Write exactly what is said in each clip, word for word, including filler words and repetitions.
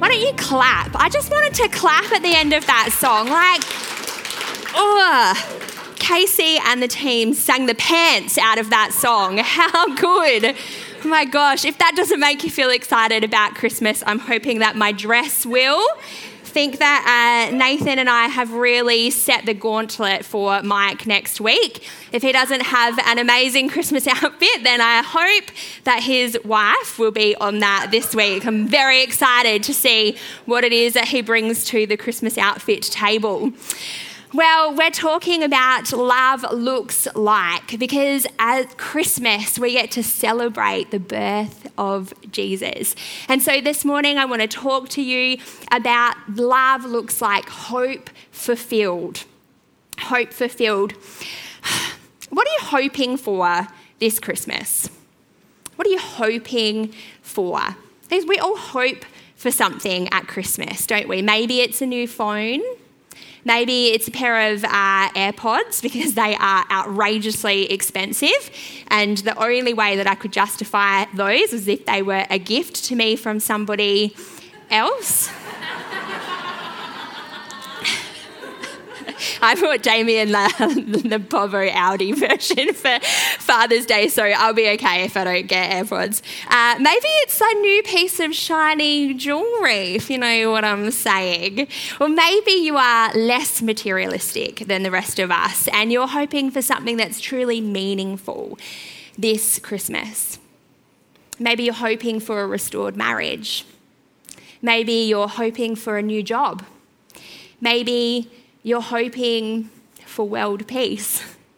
Why don't you clap? I just wanted to clap at the end of that song. Like, oh, Casey and the team sang the pants out of that song. How good. Oh my gosh, if that doesn't make you feel excited about Christmas, I'm hoping that my dress will. Think that uh, Nathan and I have really set the gauntlet for Mike next week. If he doesn't have an amazing Christmas outfit, then I hope that his wife will be on that this week. I'm very excited to see what it is that he brings to the Christmas outfit table. Well, we're talking about love looks like, because at Christmas we get to celebrate the birth of Jesus. And so this morning I want to talk to you about love looks like hope fulfilled. Hope fulfilled. What are you hoping for this Christmas? What are you hoping for? Because we all hope for something at Christmas, don't we? Maybe it's a new phone. Maybe it's a pair of uh, AirPods, because they are outrageously expensive, and the only way that I could justify those was if they were a gift to me from somebody else. I bought Damien the, the Povo Audi version for Father's Day, so I'll be okay if I don't get AirPods. Uh, maybe it's a new piece of shiny jewellery, if you know what I'm saying. Or maybe you are less materialistic than the rest of us, and you're hoping for something that's truly meaningful this Christmas. Maybe you're hoping for a restored marriage. Maybe you're hoping for a new job. Maybe you're hoping for world peace.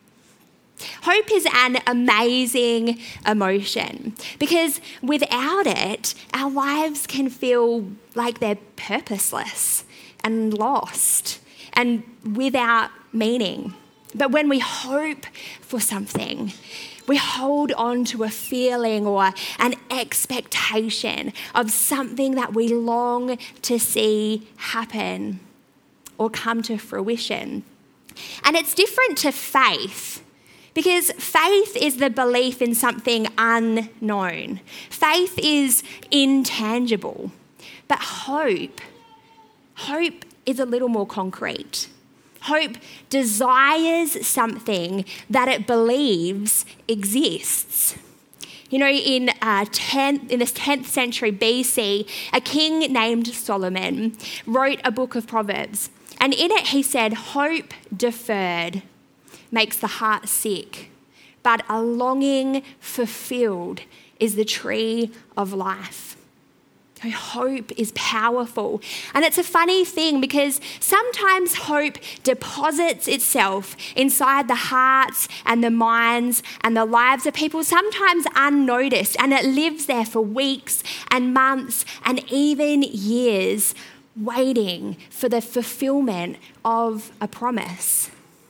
Hope is an amazing emotion, because without it, our lives can feel like they're purposeless and lost and without meaning. But when we hope for something, we hold on to a feeling or an expectation of something that we long to see happen or come to fruition. And it's different to faith, because faith is the belief in something unknown. Faith is intangible. But hope, hope is a little more concrete. Hope desires something that it believes exists. You know, in uh, tenth, in the tenth century B C, a king named Solomon wrote a book of Proverbs. And in it he said, hope deferred makes the heart sick, but a longing fulfilled is the tree of life. Hope is powerful. And it's a funny thing, because sometimes hope deposits itself inside the hearts and the minds and the lives of people, sometimes unnoticed, and it lives there for weeks and months and even years, waiting for the fulfillment of a promise.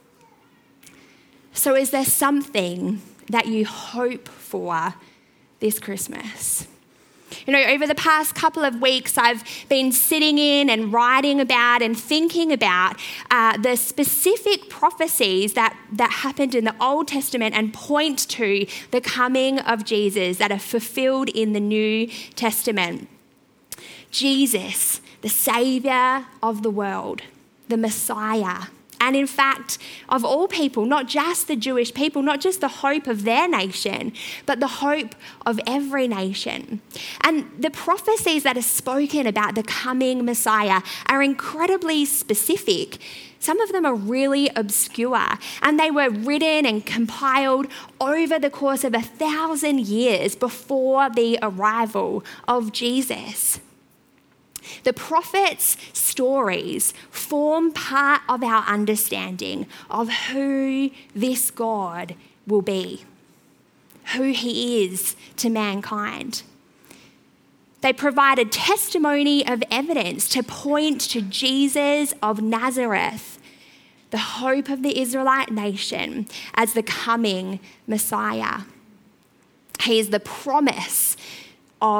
So is there something that you hope for this Christmas? You know, over the past couple of weeks, I've been sitting in and writing about and thinking about uh, the specific prophecies that, that happened in the Old Testament and point to the coming of Jesus that are fulfilled in the New Testament. Jesus, the Saviour of the world, the Messiah, and in fact, of all people, not just the Jewish people, not just the hope of their nation, but the hope of every nation. And the prophecies that are spoken about the coming Messiah are incredibly specific. Some of them are really obscure, and they were written and compiled over the course of a thousand years before the arrival of Jesus. The prophets' stories form part of our understanding of who this God will be, who he is to mankind. They provided testimony of evidence to point to Jesus of Nazareth, the hope of the Israelite nation, as the coming Messiah. He is the promise of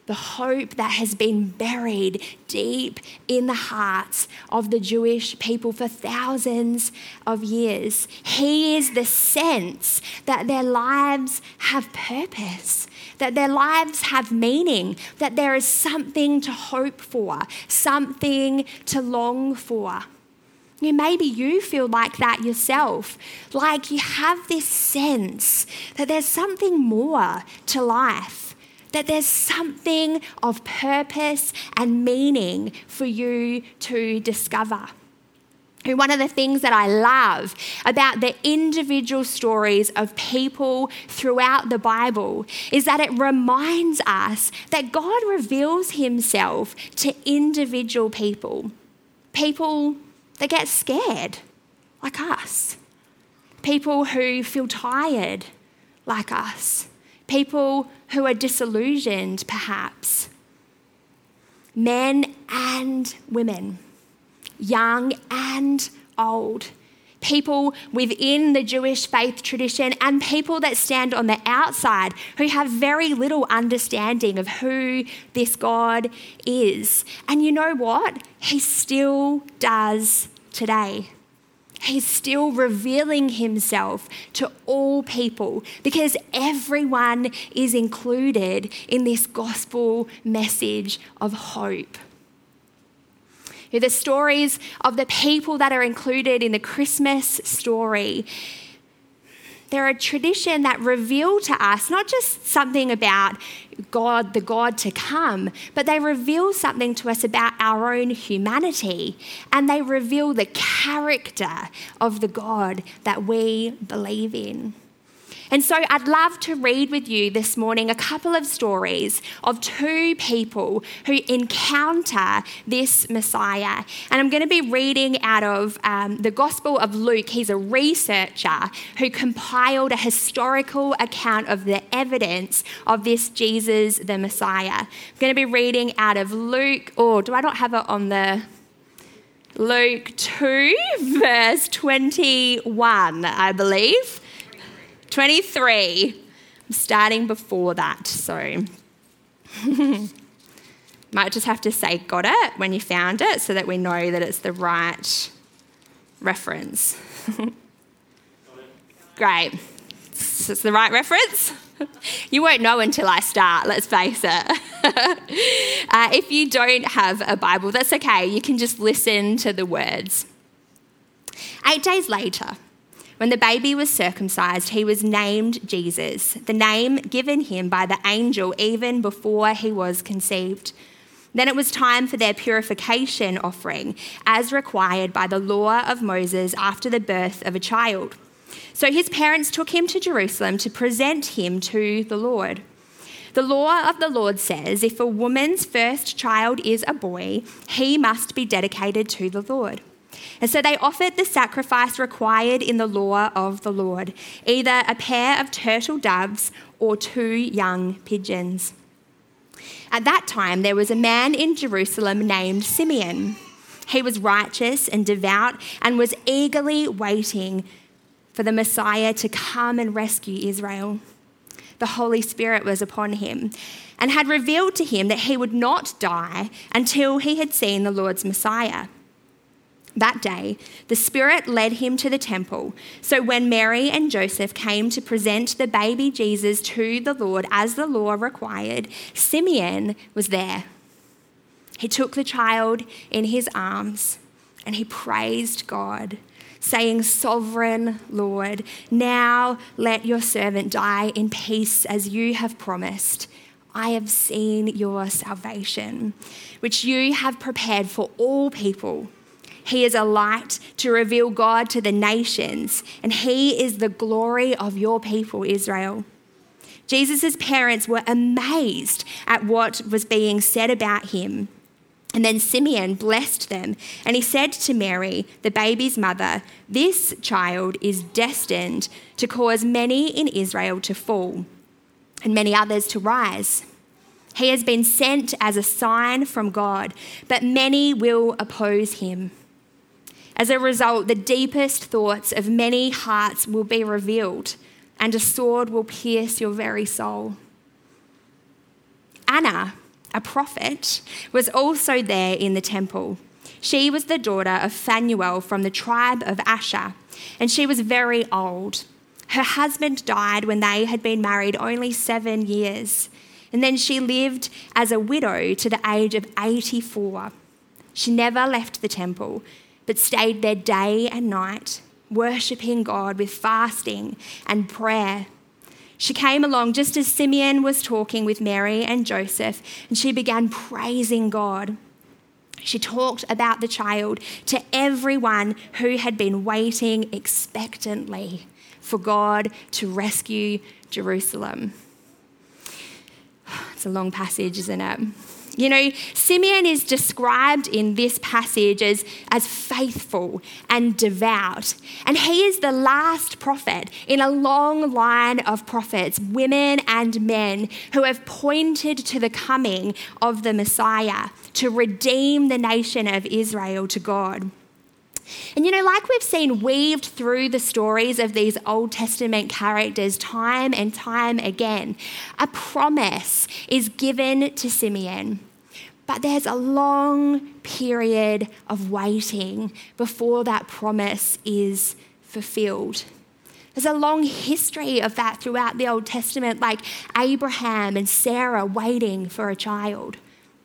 the hope that has been buried deep in the hearts of the Jewish people for thousands of years. He is the sense that their lives have purpose, that their lives have meaning, that there is something to hope for, something to long for. You know, maybe you feel like that yourself, like you have this sense that there's something more to life, that there's something of purpose and meaning for you to discover. And one of the things that I love about the individual stories of people throughout the Bible is that it reminds us that God reveals himself to individual people, people that get scared like us, people who feel tired like us, people who are disillusioned perhaps, men and women, young and old, people within the Jewish faith tradition and people that stand on the outside who have very little understanding of who this God is. And you know what? He still does today. He's still revealing himself to all people because everyone is included in this gospel message of hope. The stories of the people that are included in the Christmas story, they're a tradition that reveal to us not just something about God, the God to come, but they reveal something to us about our own humanity, and they reveal the character of the God that we believe in. And so I'd love to read with you this morning a couple of stories of two people who encounter this Messiah. And I'm going to be reading out of um, the Gospel of Luke. He's a researcher who compiled a historical account of the evidence of this Jesus, the Messiah. I'm going to be reading out of Luke, or do I not have it on the... Luke two, verse twenty-one, I believe. twenty-three. I'm starting before that, so might just have to say got it when you found it so that we know that it's the right reference. Great. So it's the right reference? You won't know until I start, let's face it. uh, if you don't have a Bible, that's okay. You can just listen to the words. Eight days later, when the baby was circumcised, he was named Jesus, the name given him by the angel even before he was conceived. Then it was time for their purification offering, as required by the law of Moses after the birth of a child. So his parents took him to Jerusalem to present him to the Lord. The law of the Lord says, if a woman's first child is a boy, he must be dedicated to the Lord. And so they offered the sacrifice required in the law of the Lord, either a pair of turtle doves or two young pigeons. At that time, there was a man in Jerusalem named Simeon. He was righteous and devout and was eagerly waiting for the Messiah to come and rescue Israel. The Holy Spirit was upon him and had revealed to him that he would not die until he had seen the Lord's Messiah. That day, the Spirit led him to the temple. So when Mary and Joseph came to present the baby Jesus to the Lord as the law required, Simeon was there. He took the child in his arms and he praised God, saying, Sovereign Lord, now let your servant die in peace as you have promised. I have seen your salvation, which you have prepared for all people. He is a light to reveal God to the nations, and he is the glory of your people, Israel. Jesus' parents were amazed at what was being said about him. And then Simeon blessed them, and he said to Mary, the baby's mother, this child is destined to cause many in Israel to fall, and many others to rise. He has been sent as a sign from God, but many will oppose him. As a result, the deepest thoughts of many hearts will be revealed, and a sword will pierce your very soul. Anna a prophet, was also there in the temple. She was the daughter of Phanuel from the tribe of Asher, and she was very old. Her husband died when they had been married only seven years, and then she lived as a widow to the age of eighty-four. She never left the temple, but stayed there day and night, worshipping God with fasting and prayer. She came along just as Simeon was talking with Mary and Joseph, and she began praising God. She talked about the child to everyone who had been waiting expectantly for God to rescue Jerusalem. It's a long passage, isn't it? You know, Simeon is described in this passage as, as faithful and devout. And he is the last prophet in a long line of prophets, women and men, who have pointed to the coming of the Messiah to redeem the nation of Israel to God. And you know, like we've seen weaved through the stories of these Old Testament characters time and time again, a promise is given to Simeon. But there's a long period of waiting before that promise is fulfilled. There's a long history of that throughout the Old Testament, like Abraham and Sarah waiting for a child.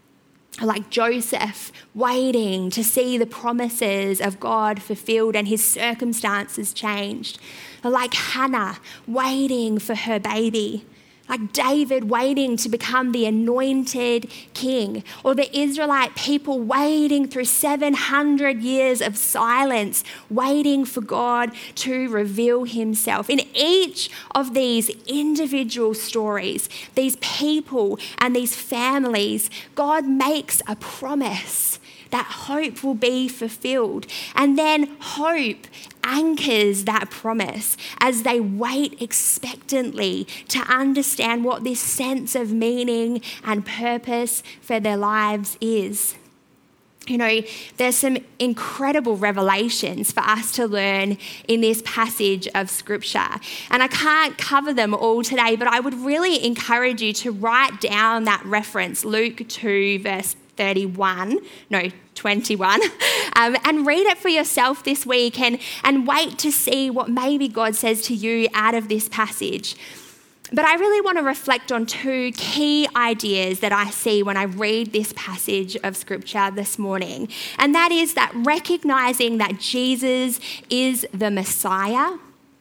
Like Joseph waiting to see the promises of God fulfilled and his circumstances changed. Like Hannah waiting for her baby. Like David waiting to become the anointed king. Or the Israelite people waiting through seven hundred years of silence, waiting for God to reveal himself. In each of these individual stories, these people and these families, God makes a promise that hope will be fulfilled. And then hope anchors that promise as they wait expectantly to understand what this sense of meaning and purpose for their lives is. You know, there's some incredible revelations for us to learn in this passage of Scripture. And I can't cover them all today, but I would really encourage you to write down that reference, Luke two, verse thirty-one, no, twenty-one, um, and read it for yourself this week and, and wait to see what maybe God says to you out of this passage. But I really want to reflect on two key ideas that I see when I read this passage of Scripture this morning. And that is that recognizing that Jesus is the Messiah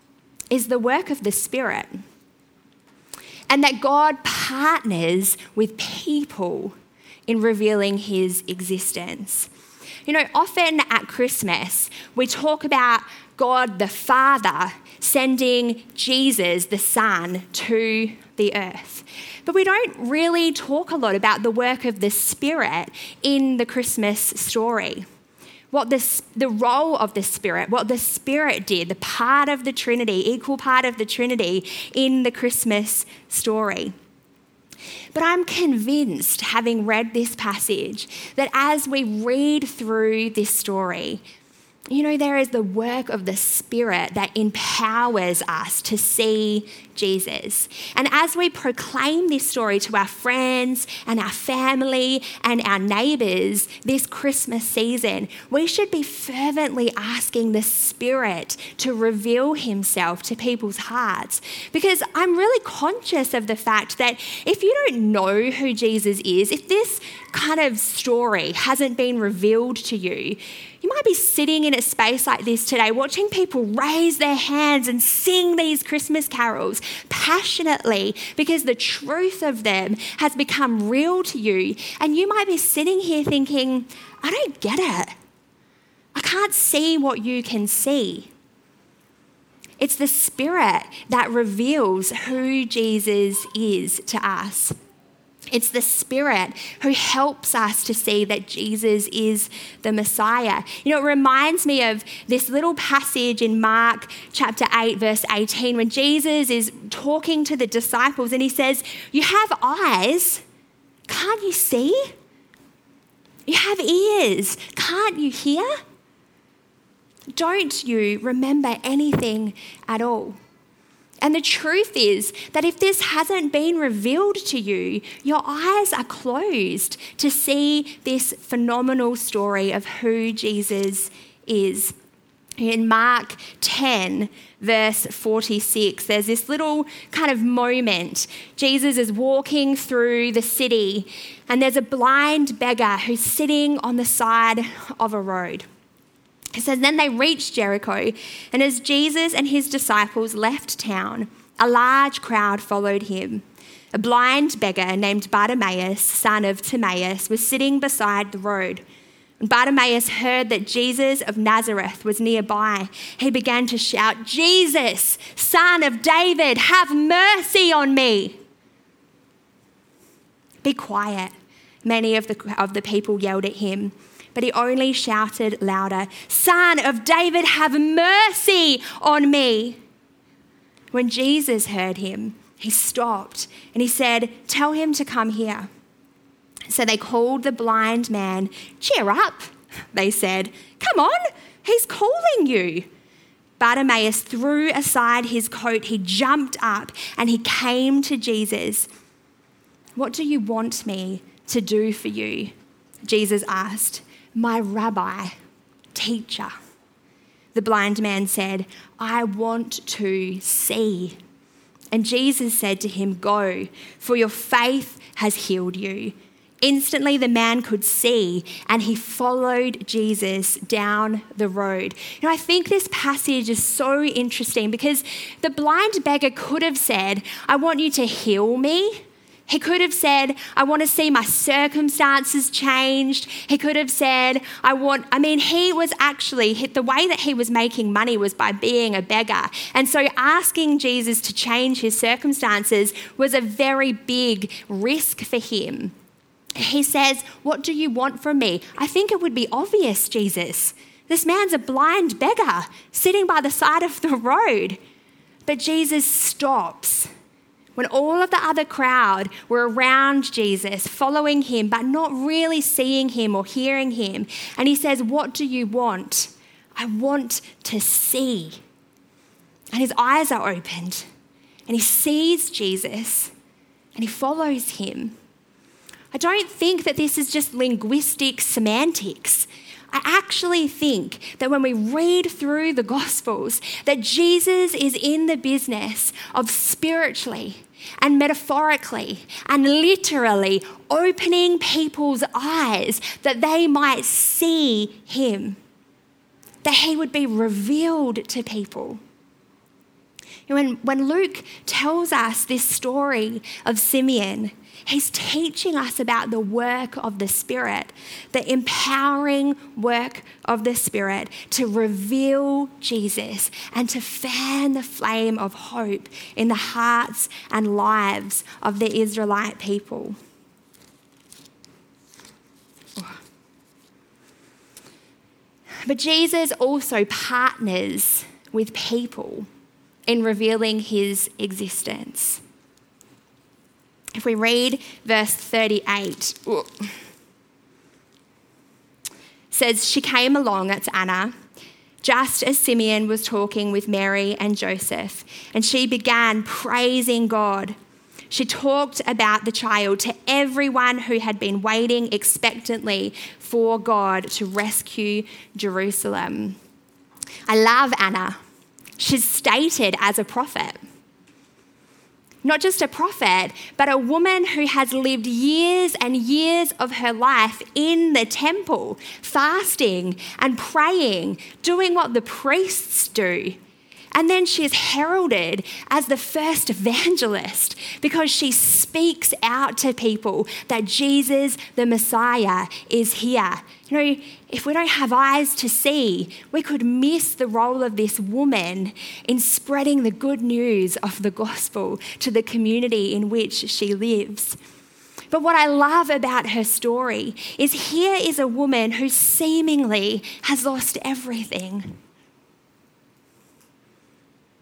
is the work of the Spirit. And that God partners with people in revealing his existence. You know, often at Christmas, we talk about God the Father sending Jesus the Son to the earth. But we don't really talk a lot about the work of the Spirit in the Christmas story. What the, the role of the Spirit, what the Spirit did, the part of the Trinity, equal part of the Trinity in the Christmas story. But I'm convinced, having read this passage, that as we read through this story, you know, there is the work of the Spirit that empowers us to see Jesus. And as we proclaim this story to our friends and our family and our neighbours this Christmas season, we should be fervently asking the Spirit to reveal himself to people's hearts. Because I'm really conscious of the fact that if you don't know who Jesus is, if this kind of story hasn't been revealed to you, you might be sitting in a space like this today, watching people raise their hands and sing these Christmas carols passionately because the truth of them has become real to you. And you might be sitting here thinking, I don't get it. I can't see what you can see. It's the Spirit that reveals who Jesus is to us. It's the Spirit who helps us to see that Jesus is the Messiah. You know, it reminds me of this little passage in Mark chapter eight, verse eighteen, when Jesus is talking to the disciples and he says, you have eyes, can't you see? You have ears, can't you hear? Don't you remember anything at all? And the truth is that if this hasn't been revealed to you, your eyes are closed to see this phenomenal story of who Jesus is. In Mark ten, verse forty-six, there's this little kind of moment. Jesus is walking through the city and there's a blind beggar who's sitting on the side of a road. It says, then they reached Jericho, and as Jesus and his disciples left town, a large crowd followed him. A blind beggar named Bartimaeus, son of Timaeus, was sitting beside the road. When Bartimaeus heard that Jesus of Nazareth was nearby, he began to shout, Jesus, son of David, have mercy on me. Be quiet, many of the, of the people yelled at him. But he only shouted louder, Son of David, have mercy on me. When Jesus heard him, he stopped and he said, tell him to come here. So they called the blind man. Cheer up, they said. Come on, he's calling you. Bartimaeus threw aside his coat. He jumped up and he came to Jesus. What do you want me to do for you? Jesus asked. My rabbi, teacher. The blind man said, I want to see. And Jesus said to him, go, for your faith has healed you. Instantly the man could see and he followed Jesus down the road. You know, I think this passage is so interesting because the blind beggar could have said, I want you to heal me. He could have said, I want to see my circumstances changed. He could have said, I want, I mean, he was actually, the way that he was making money was by being a beggar. And so asking Jesus to change his circumstances was a very big risk for him. He says, what do you want from me? I think it would be obvious, Jesus. This man's a blind beggar sitting by the side of the road. But Jesus stops. When all of the other crowd were around Jesus, following him, but not really seeing him or hearing him. And he says, what do you want? I want to see. And his eyes are opened and he sees Jesus and he follows him. I don't think that this is just linguistic semantics. I actually think that when we read through the Gospels, that Jesus is in the business of spiritually and metaphorically and literally opening people's eyes that they might see him, that he would be revealed to people. When, when Luke tells us this story of Simeon, he's teaching us about the work of the Spirit, the empowering work of the Spirit to reveal Jesus and to fan the flame of hope in the hearts and lives of the Israelite people. But Jesus also partners with people in revealing his existence. If we read verse thirty-eight, it says, she came along, that's Anna, just as Simeon was talking with Mary and Joseph, and she began praising God. She talked about the child to everyone who had been waiting expectantly for God to rescue Jerusalem. I love Anna. She's stated as a prophet. Not just a prophet, but a woman who has lived years and years of her life in the temple, fasting and praying, doing what the priests do. And then she is heralded as the first evangelist because she speaks out to people that Jesus, the Messiah, is here. You know, if we don't have eyes to see, we could miss the role of this woman in spreading the good news of the gospel to the community in which she lives. But what I love about her story is here is a woman who seemingly has lost everything.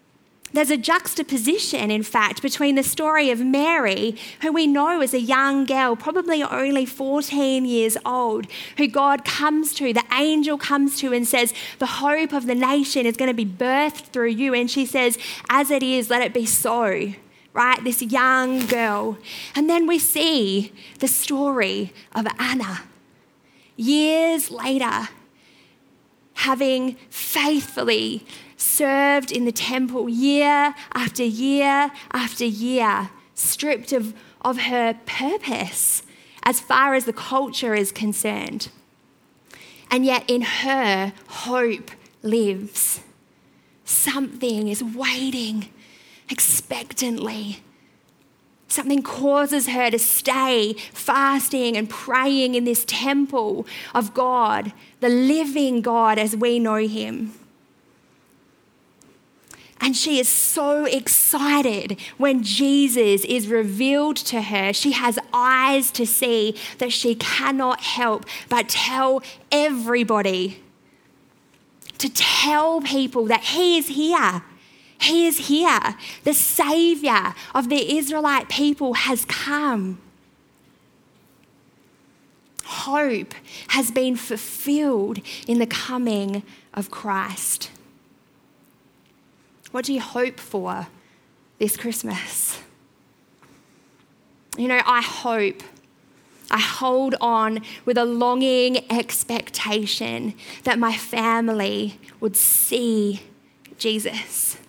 There's a juxtaposition, in fact, between the story of Mary, who we know is a young girl, probably only fourteen years old, who God comes to, the angel comes to and says, the hope of the nation is going to be birthed through you. And she says, as it is, let it be so, right? This young girl. And then we see the story of Anna, years later, having faithfully served in the temple year after year after year, stripped of, of her purpose as far as the culture is concerned. And yet in her, hope lives. Something is waiting expectantly. Something causes her to stay fasting and praying in this temple of God, the living God as we know him. And she is so excited when Jesus is revealed to her. She has eyes to see that she cannot help but tell everybody, to tell people that he is here. He is here. The Saviour of the Israelite people has come. Hope has been fulfilled in the coming of Christ. What do you hope for this Christmas? You know, I hope, I hold on with a longing expectation that my family would see Jesus.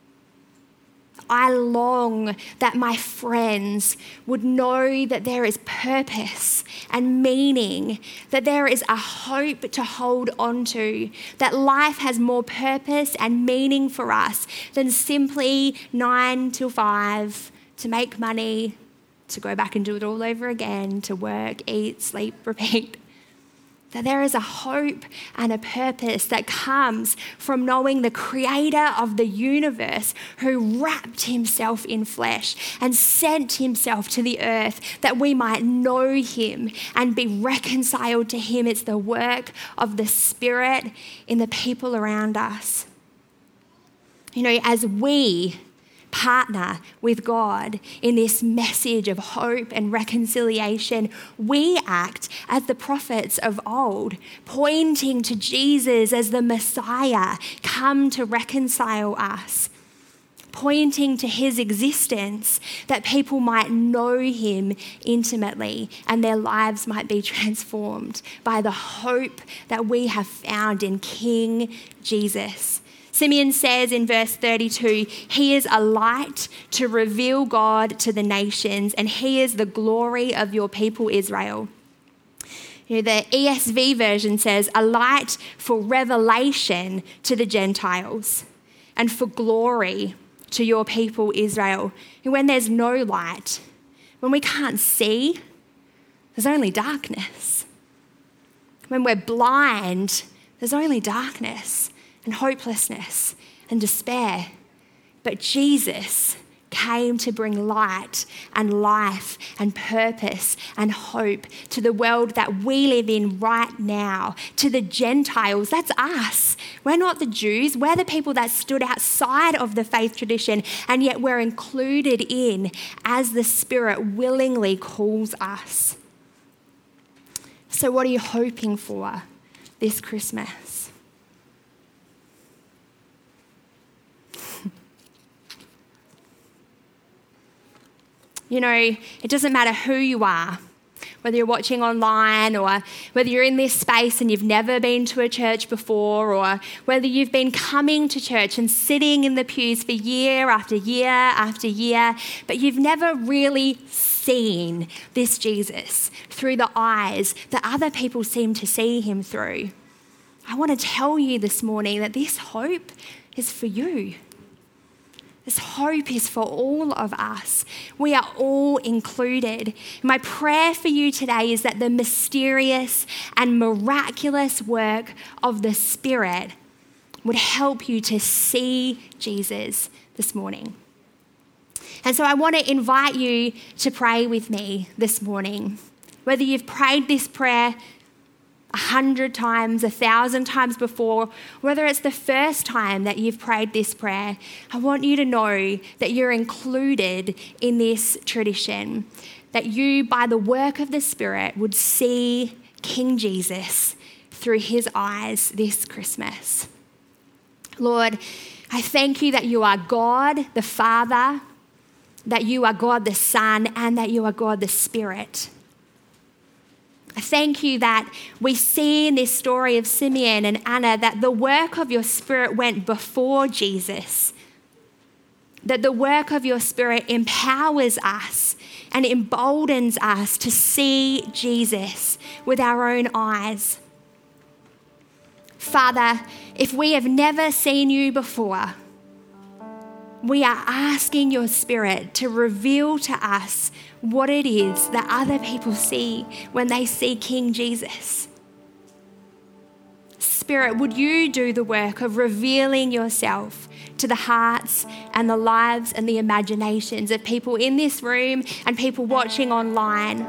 I long that my friends would know that there is purpose and meaning, that there is a hope to hold on to, that life has more purpose and meaning for us than simply nine till five to make money, to go back and do it all over again, to work, eat, sleep, repeat. That there is a hope and a purpose that comes from knowing the creator of the universe who wrapped himself in flesh and sent himself to the earth that we might know him and be reconciled to him. It's the work of the Spirit in the people around us. You know, as we partner with God in this message of hope and reconciliation, we act as the prophets of old, pointing to Jesus as the Messiah come to reconcile us, pointing to his existence that people might know him intimately and their lives might be transformed by the hope that we have found in King Jesus. Simeon says in verse thirty-two, he is a light to reveal God to the nations, and he is the glory of your people Israel. You know, the E S V version says, a light for revelation to the Gentiles and for glory to your people Israel. And when there's no light, when we can't see, there's only darkness. When we're blind, there's only darkness and hopelessness and despair. But Jesus came to bring light and life and purpose and hope to the world that we live in right now, to the Gentiles. That's us. We're not the Jews. We're the people that stood outside of the faith tradition, and yet we're included in as the Spirit willingly calls us. So what are you hoping for this Christmas? You know, it doesn't matter who you are, whether you're watching online or whether you're in this space and you've never been to a church before, or whether you've been coming to church and sitting in the pews for year after year after year, but you've never really seen this Jesus through the eyes that other people seem to see him through. I want to tell you this morning that this hope is for you. This hope is for all of us. We are all included. My prayer for you today is that the mysterious and miraculous work of the Spirit would help you to see Jesus this morning. And so I want to invite you to pray with me this morning. Whether you've prayed this prayer a hundred times, a thousand times before, whether it's the first time that you've prayed this prayer, I want you to know that you're included in this tradition, that you, by the work of the Spirit, would see King Jesus through his eyes this Christmas. Lord, I thank you that you are God the Father, that you are God the Son, and that you are God the Spirit. I thank you that we see in this story of Simeon and Anna that the work of your Spirit went before Jesus, that the work of your Spirit empowers us and emboldens us to see Jesus with our own eyes. Father, if we have never seen you before, we are asking your Spirit to reveal to us what it is that other people see when they see King Jesus. Spirit, would you do the work of revealing yourself to the hearts and the lives and the imaginations of people in this room and people watching online?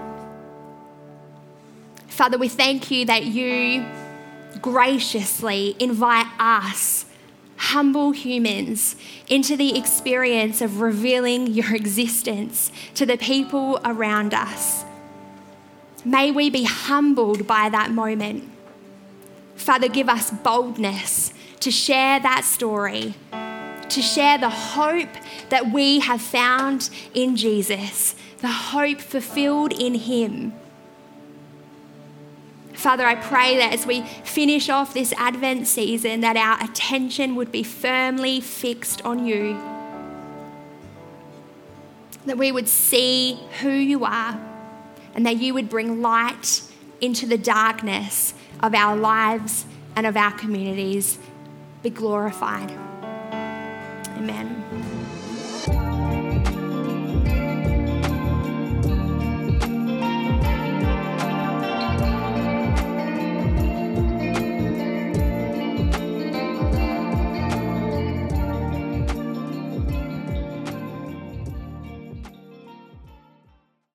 Father, we thank you that you graciously invite us, humble humans, into the experience of revealing your existence to the people around us. May we be humbled by that moment. Father, give us boldness to share that story, to share the hope that we have found in Jesus, the hope fulfilled in him. Father, I pray that as we finish off this Advent season, that our attention would be firmly fixed on you, that we would see who you are, and that you would bring light into the darkness of our lives and of our communities. Be glorified. Amen.